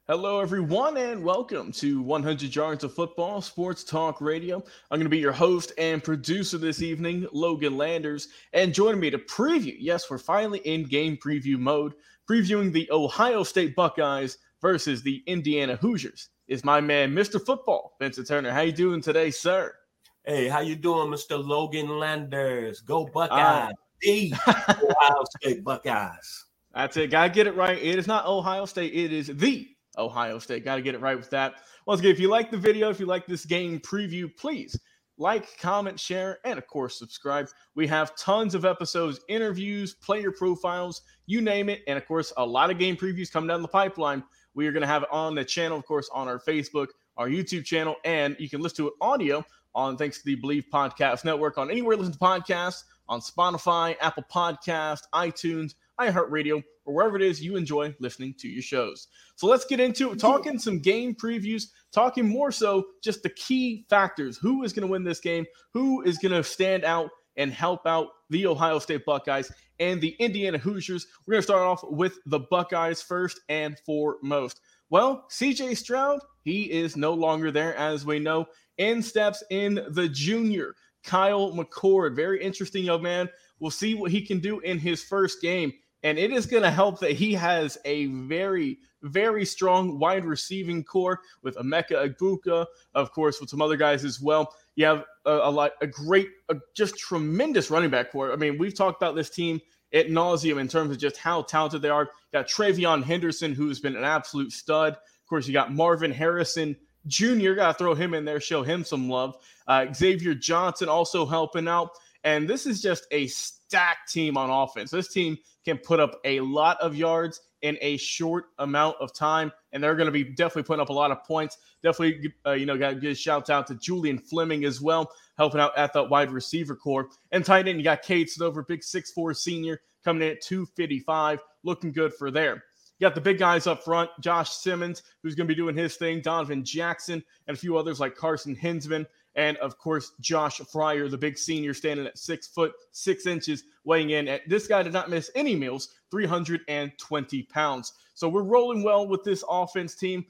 Hello, everyone, and welcome to 100 Yards of Football Sports Talk Radio. I'm going to be your host and producer this evening, Logan Landers, and joining me to preview, yes, we're finally in game preview mode, previewing the Ohio State Buckeyes versus the Indiana Hoosiers, is my man, Mr. Football, Vincent Turner. How you doing today, sir? Hey, how you doing, Mr. Logan Landers? Go Uh, Buckeyes! The Ohio State Buckeyes. That's it. Got to get it right. It is not Ohio State. It is the Ohio State. Got to get it right with that. Once again, if you like the video, if you like this game preview, please like, comment, share, and of course, subscribe. We have tons of episodes, interviews, player profiles, you name it. And of course, a lot of game previews coming down the pipeline. We are going to have it on the channel, of course, on our Facebook, our YouTube channel, and you can listen to it audio on thanks to the Believe Podcast Network on anywhere you listen to podcasts, on Spotify, Apple Podcast, iTunes, iHeartRadio, or wherever it is you enjoy listening to your shows. So let's get into it, talking some game previews, talking more so just the key factors. Who is going to win this game? Who is going to stand out and help out the Ohio State Buckeyes and the Indiana Hoosiers? We're going to start off with the Buckeyes first and foremost. Well, CJ Stroud, he is no longer there, as we know. In steps in the junior, Kyle McCord. Very interesting young man. We'll see what he can do in his first game. And it is going to help that he has a very, very strong wide receiving core with Emeka Egbuka, of course, with some other guys as well. You have just tremendous running back core. I mean, we've talked about this team ad nauseum in terms of just how talented they are. You got Travion Henderson, who's been an absolute stud. Of course, you got Marvin Harrison Jr. Got to throw him in there, show him some love. Xavier Johnson also helping out. And this is just a stacked team on offense. This team can put up a lot of yards in a short amount of time, and they're going to be definitely putting up a lot of points. Definitely, got to give a shout out to Julian Fleming as well, helping out at that wide receiver core. And tight end, you got Cade Stover, big 6'4" senior, coming in at 255, looking good for there. You got the big guys up front, Josh Simmons, who's going to be doing his thing, Donovan Jackson, and a few others like Carson Hinsman, and of course, Josh Fryer, the big senior, standing at 6'6", weighing in at, this guy did not miss any meals, 320 pounds. So we're rolling well with this offense team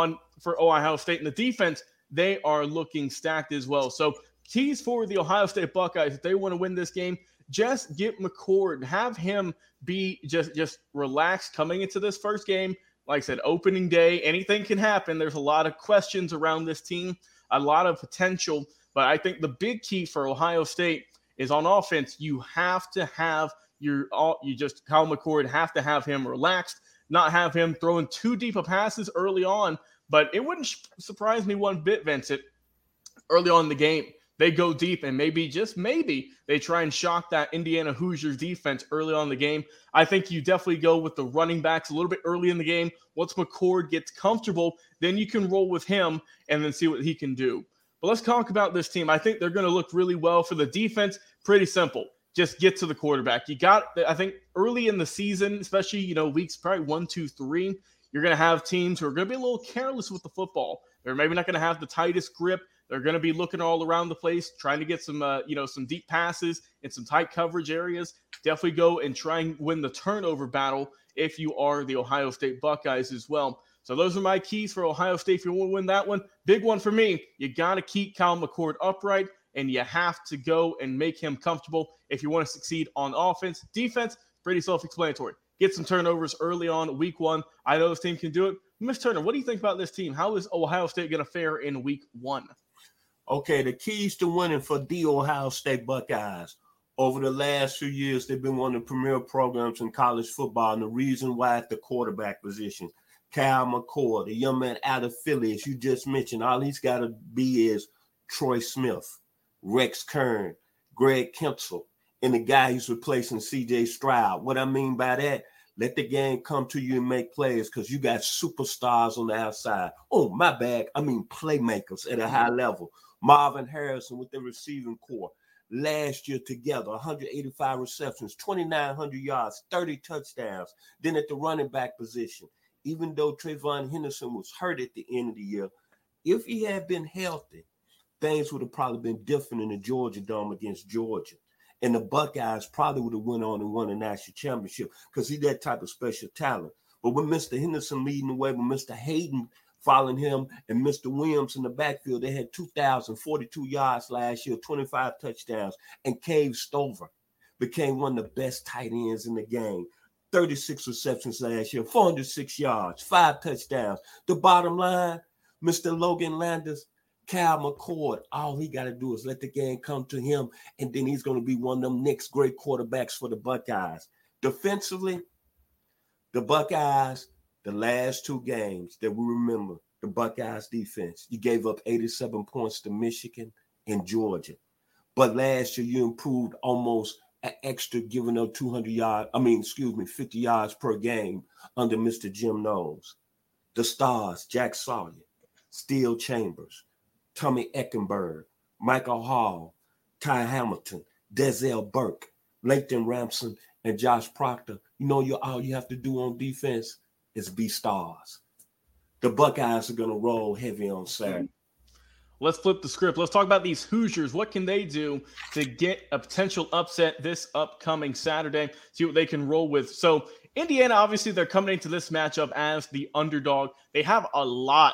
for Ohio State. And the defense, they are looking stacked as well. So keys for the Ohio State Buckeyes, if they want to win this game, just get McCord, have him be just relaxed coming into this first game. Like I said, opening day, anything can happen. There's a lot of questions around this team, a lot of potential. But I think the big key for Ohio State is on offense. You have to have Kyle McCord, have to have him relaxed, not have him throwing too deep of passes early on. But it wouldn't surprise me one bit, Vincent, early on in the game, they go deep and maybe they try and shock that Indiana Hoosiers defense early on in the game. I think you definitely go with the running backs a little bit early in the game. Once McCord gets comfortable, then you can roll with him and then see what he can do. But let's talk about this team. I think they're going to look really well. For the defense, pretty simple. Just get to the quarterback. I think early in the season, especially, weeks probably 1, 2, 3, you're going to have teams who are going to be a little careless with the football. They're maybe not going to have the tightest grip. They're going to be looking all around the place, trying to get some deep passes in some tight coverage areas. Definitely go and try and win the turnover battle if you are the Ohio State Buckeyes as well. So those are my keys for Ohio State. If you want to win that one, big one for me, you got to keep Kyle McCord upright, and you have to go and make him comfortable if you want to succeed on offense. Defense, pretty self-explanatory. Get some turnovers early on week 1. I know this team can do it. Mr. Turner, what do you think about this team? How is Ohio State going to fare in week 1? Okay, the keys to winning for the Ohio State Buckeyes. Over the last few years, they've been one of the premier programs in college football, and the reason why at the quarterback position. Kyle McCord, the young man out of Philly, as you just mentioned, all he's got to be is Troy Smith, Rex Kern, Greg Kempsel, and the guy who's replacing C.J. Stroud. What I mean by that, let the game come to you and make plays because you got superstars on the outside. Oh, my bad. I mean playmakers at a high level. Marvin Harrison with the receiving core. Last year together, 185 receptions, 2,900 yards, 30 touchdowns. Then at the running back position, even though Trayvon Henderson was hurt at the end of the year, if he had been healthy, things would have probably been different in the Georgia Dome against Georgia. And the Buckeyes probably would have went on and won a national championship because he's that type of special talent. But with Mr. Henderson leading the way, with Mr. Hayden following him, and Mr. Williams in the backfield, they had 2,042 yards last year, 25 touchdowns. And Cave Stover became one of the best tight ends in the game. 36 receptions last year, 406 yards, 5 touchdowns. The bottom line, Mr. Logan Landers, Cal McCord, all he got to do is let the game come to him, and then he's going to be one of them next great quarterbacks for the Buckeyes. Defensively, the Buckeyes, the last 2 games that we remember, the Buckeyes defense, you gave up 87 points to Michigan and Georgia. But last year, you improved almost an extra, giving up 50 yards per game under Mr. Jim Knowles. The stars, Jack Sawyer, Steele Chambers, Tommy Eckenberg, Michael Hall, Ty Hamilton, Denzel Burke, Lathan Ransom, and Josh Proctor. All you have to do on defense is be stars. The Buckeyes are going to roll heavy on Saturday. Let's flip the script. Let's talk about these Hoosiers. What can they do to get a potential upset this upcoming Saturday? See what they can roll with. So Indiana, obviously, they're coming into this matchup as the underdog. They have a lot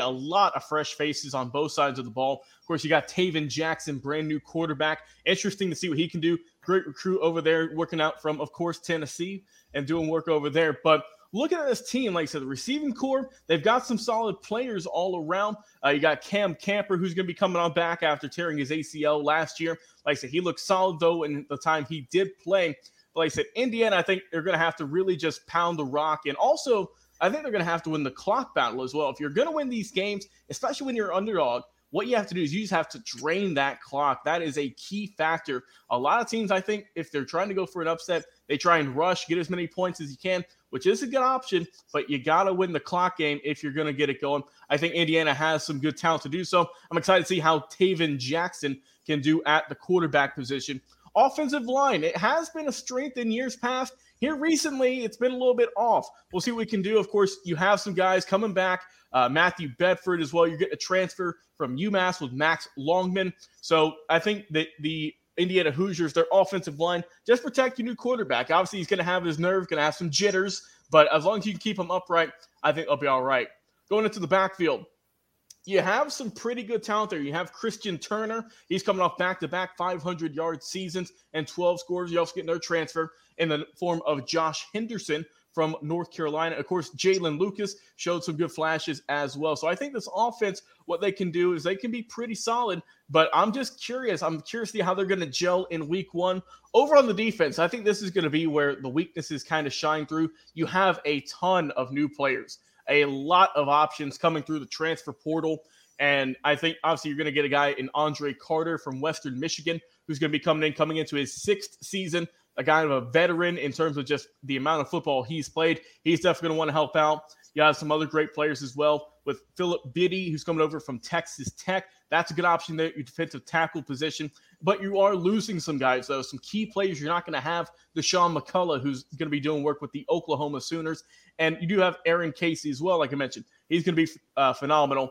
of fresh faces on both sides of the ball. Of course, you got Taven Jackson, brand new quarterback. Interesting to see what he can do. Great recruit over there, working out from, of course, Tennessee and doing work over there. But looking at this team, like I said, the receiving core, they've got some solid players all around. You got Cam Camper, who's going to be coming on back after tearing his ACL last year. Like I said, he looked solid, though, in the time he did play. But like I said, Indiana, I think they're going to have to really just pound the rock. And also, I think they're going to have to win the clock battle as well. If you're going to win these games, especially when you're underdog, what you have to do is you just have to drain that clock. That is a key factor. A lot of teams, I think, if they're trying to go for an upset, they try and rush, get as many points as you can, which is a good option, but you got to win the clock game if you're going to get it going. I think Indiana has some good talent to do so. I'm excited to see how Taven Jackson can do at the quarterback position. Offensive line, it has been a strength in years past. Here recently, it's been a little bit off. We'll see what we can do. Of course, you have some guys coming back. Matthew Bedford as well. You're getting a transfer from UMass with Max Longman. So I think that the Indiana Hoosiers, their offensive line, just protect your new quarterback. Obviously, he's going to have his nerve, going to have some jitters, but as long as you can keep him upright, I think they'll be all right. Going into the backfield, you have some pretty good talent there. You have Christian Turner. He's coming off back-to-back 500-yard seasons and 12 scores. You also get another transfer in the form of Josh Henderson from North Carolina. Of course, Jalen Lucas showed some good flashes as well. So I think this offense, what they can do is they can be pretty solid, but I'm just curious. I'm curious to see how they're going to gel in week 1. Over on the defense, I think this is going to be where the weaknesses kind of shine through. You have a ton of new players, a lot of options coming through the transfer portal. And I think obviously you're going to get a guy in Andre Carter from Western Michigan who's going to be coming into his 6th season. A guy of a veteran in terms of just the amount of football he's played. He's definitely going to want to help out. You have some other great players as well with Philip Biddy, who's coming over from Texas Tech. That's a good option there, your defensive tackle position. But you are losing some guys, though. Some key players you're not going to have. Deshaun McCullough, who's going to be doing work with the Oklahoma Sooners. And you do have Aaron Casey as well, like I mentioned. He's going to be phenomenal.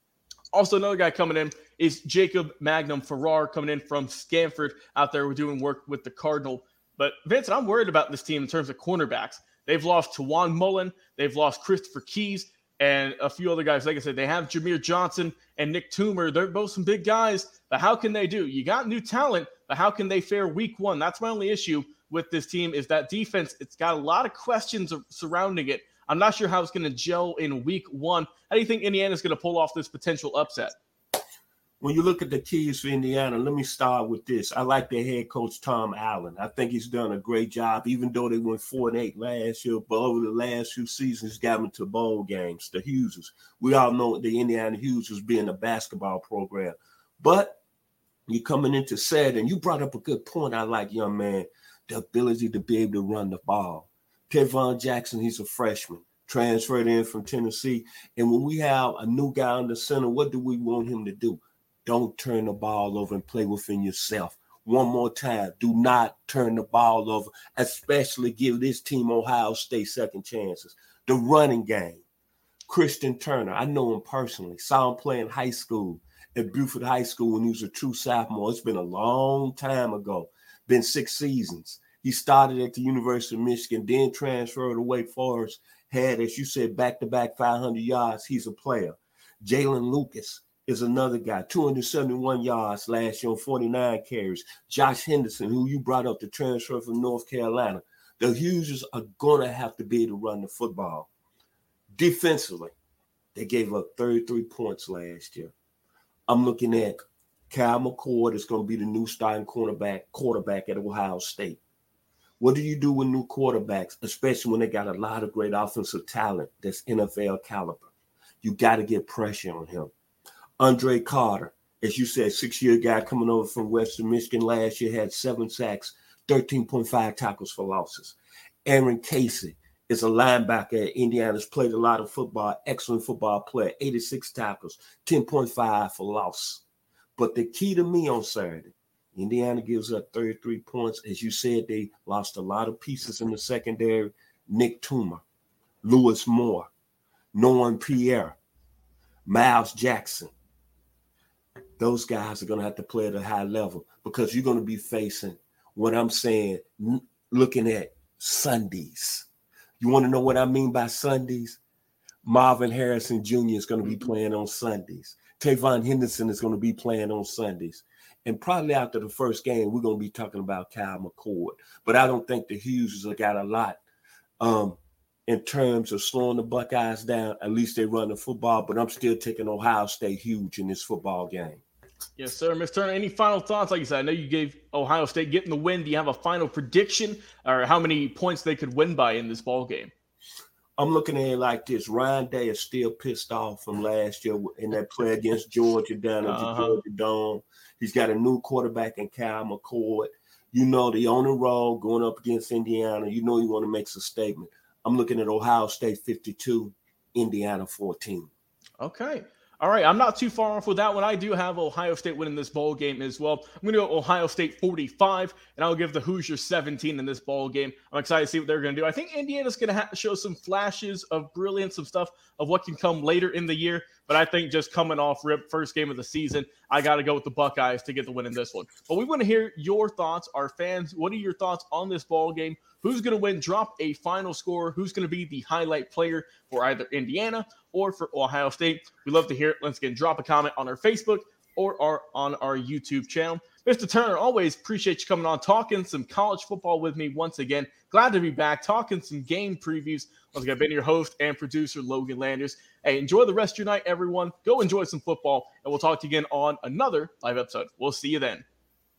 Also, another guy coming in is Jacob Magnum Farrar coming in from Stanford out there. We're doing work with the Cardinal. But, Vincent, I'm worried about this team in terms of cornerbacks. They've lost Tawan Mullen. They've lost Christopher Keys and a few other guys. Like I said, they have Jameer Johnson and Nick Toomer. They're both some big guys. But how can they do? You got new talent, but how can they fare week 1? That's my only issue with this team is that defense. It's got a lot of questions surrounding it. I'm not sure how it's going to gel in week 1. How do you think Indiana's going to pull off this potential upset? When you look at the keys for Indiana, let me start with this. I like their head coach, Tom Allen. I think he's done a great job, even though they went 4-8 last year. But over the last few seasons, got them to bowl games, the Hughesers. We all know the Indiana Hughesers being a basketball program. But you're coming into Saturday, and you brought up a good point I like, young man, the ability to be able to run the ball. Tavon Jackson, he's a freshman, transferred in from Tennessee. And when we have a new guy on the center, what do we want him to do? Don't turn the ball over and play within yourself. One more time, do not turn the ball over, especially give this team Ohio State second chances. The running game, Christian Turner, I know him personally, saw him play in high school at Buford High School when he was a true sophomore. It's been a long time ago, been 6 seasons. He started at the University of Michigan, then transferred to Wake Forest, had, as you said, back-to-back 500 yards. He's a player. Jalen Lucas is another guy, 271 yards last year on 49 carries. Josh Henderson, who you brought up, the transfer from North Carolina. The Hoosiers are going to have to be able to run the football. Defensively, they gave up 33 points last year. I'm looking at Kyle McCord is going to be the new starting quarterback at Ohio State. What do you do with new quarterbacks, especially when they got a lot of great offensive talent that's NFL caliber? You got to get pressure on him. Andre Carter, as you said, 6-year guy coming over from Western Michigan last year, had 7 sacks, 13.5 tackles for losses. Aaron Casey is a linebacker at Indiana's played a lot of football, excellent football player, 86 tackles, 10.5 for loss. But the key to me on Saturday, Indiana gives up 33 points. As you said, they lost a lot of pieces in the secondary. Nick Toomer, Lewis Moore, Nolan Pierre, Miles Jackson. Those guys are going to have to play at a high level because you're going to be facing what I'm saying, looking at Sundays. You want to know what I mean by Sundays? Marvin Harrison Jr. is going to be playing on Sundays. Tavon Henderson is going to be playing on Sundays. And probably after the first game, we're going to be talking about Kyle McCord. But I don't think the Hoosiers have got a lot in terms of slowing the Buckeyes down. At least they run the football. But I'm still taking Ohio State huge in this football game. Yes, sir. Ms. Turner, any final thoughts? Like you said, I know you gave Ohio State getting the win. Do you have a final prediction or how many points they could win by in this ball game? I'm looking at it like this. Ryan Day is still pissed off from last year in that play against Georgia down at the Georgia Dome. He's got a new quarterback in Kyle McCord. You know, they on the road going up against Indiana. You know you want to make a statement. I'm looking at Ohio State 52, Indiana 14. Okay. All right, I'm not too far off with that one. I do have Ohio State winning this ball game as well. I'm going to go Ohio State 45, and I'll give the Hoosiers 17 in this ball game. I'm excited to see what they're going to do. I think Indiana's going to have to show some flashes of brilliance, some stuff of what can come later in the year. But I think just coming off rip, first game of the season, I got to go with the Buckeyes to get the win in this one. But we want to hear your thoughts, our fans. What are your thoughts on this ball game? Who's going to win? Drop a final score. Who's going to be the highlight player for either Indiana or for Ohio State? We love to hear it. Once again, drop a comment on our Facebook or on our YouTube channel. Mr. Turner, always appreciate you coming on, talking some college football with me once again. Glad to be back, talking some game previews. Once again, I've been your host and producer, Logan Landers. Hey, enjoy the rest of your night, everyone. Go enjoy some football, and we'll talk to you again on another live episode. We'll see you then.